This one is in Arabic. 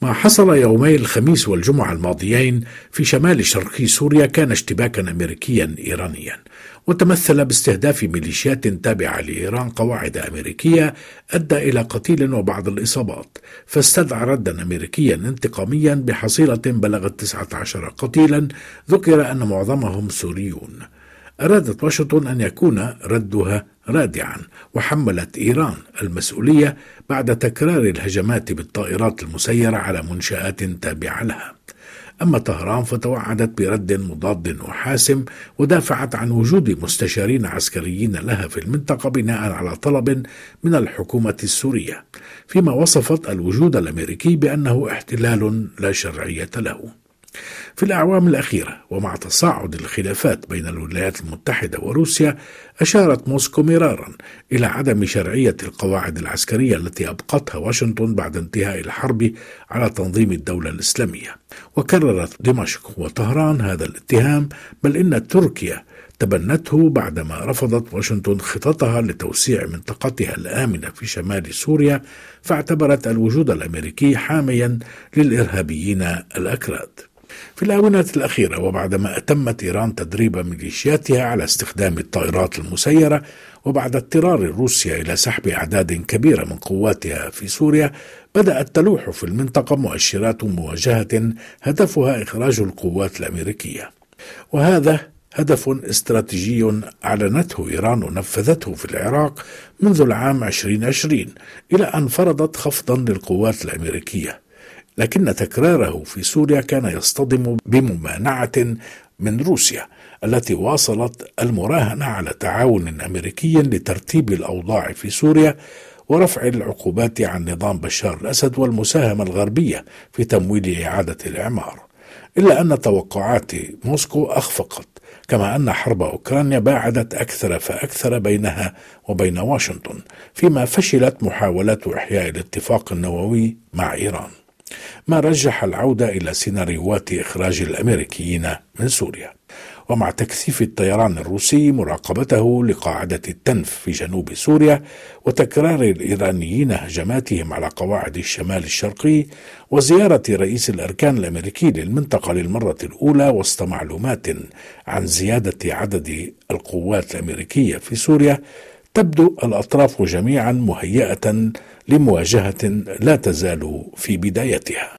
ما حصل يومي الخميس والجمعة الماضيين في شمال شرقي سوريا كان اشتباكا أمريكيا إيرانيا، وتمثل باستهداف ميليشيات تابعة لإيران قواعد أمريكية أدى إلى قتيل وبعض الإصابات، فاستدعى ردا أمريكيا انتقاميا بحصيلة بلغت 19 قتيلا، ذكر أن معظمهم سوريون. أرادت واشنطن أن يكون ردها رادعا، وحملت إيران المسؤولية بعد تكرار الهجمات بالطائرات المسيرة على منشآت تابعة لها. أما طهران فتوعدت برد مضاد وحاسم، ودافعت عن وجود مستشارين عسكريين لها في المنطقة بناء على طلب من الحكومة السورية، فيما وصفت الوجود الأمريكي بأنه احتلال لا شرعية له. في الأعوام الأخيرة ومع تصاعد الخلافات بين الولايات المتحدة وروسيا، أشارت موسكو مرارا إلى عدم شرعية القواعد العسكرية التي أبقتها واشنطن بعد انتهاء الحرب على تنظيم الدولة الإسلامية، وكررت دمشق وطهران هذا الاتهام، بل إن تركيا تبنته بعدما رفضت واشنطن خططها لتوسيع منطقتها الآمنة في شمال سوريا، فاعتبرت الوجود الأمريكي حاميا للإرهابيين الأكراد. في الآونة الأخيرة وبعدما أتمت إيران تدريب ميليشياتها على استخدام الطائرات المسيرة، وبعد اضطرار روسيا إلى سحب أعداد كبيرة من قواتها في سوريا، بدأت تلوح في المنطقة مؤشرات مواجهة هدفها إخراج القوات الأمريكية، وهذا هدف استراتيجي أعلنته إيران ونفذته في العراق منذ العام 2020 إلى أن فرضت خفضا للقوات الأمريكية، لكن تكراره في سوريا كان يصطدم بممانعة من روسيا التي واصلت المراهنة على تعاون أمريكي لترتيب الأوضاع في سوريا ورفع العقوبات عن نظام بشار الأسد والمساهمة الغربية في تمويل إعادة الإعمار، إلا أن توقعات موسكو أخفقت، كما أن حرب أوكرانيا باعدت أكثر فأكثر بينها وبين واشنطن، فيما فشلت محاولات إحياء الاتفاق النووي مع إيران، ما رجح العودة إلى سيناريوهات إخراج الأمريكيين من سوريا. ومع تكثيف الطيران الروسي مراقبته لقاعدة التنف في جنوب سوريا، وتكرار الإيرانيين هجماتهم على قواعد الشمال الشرقي، وزيارة رئيس الأركان الأمريكي للمنطقة للمرة الأولى وسط معلومات عن زيادة عدد القوات الأمريكية في سوريا، تبدو الأطراف جميعا مهيئة لمواجهة لا تزال في بدايتها.